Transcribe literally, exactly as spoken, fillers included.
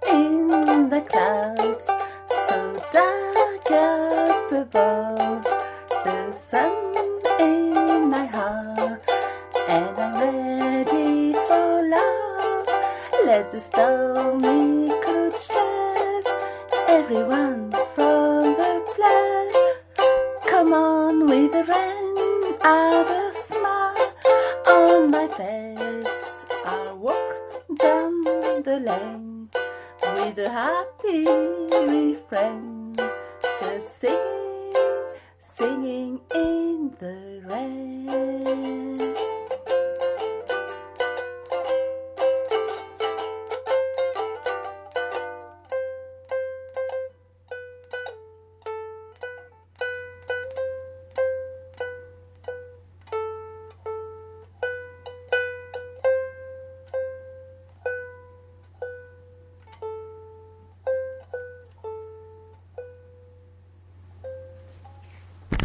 in the clouds, so dark up above. The sun in my heart, and I'm ready for love. Let the stormy cloud chase everyone from the place. Come on with the rain, I've a smile on my face. I walk down the lane with a happy refrain, just singing, singing in the rain.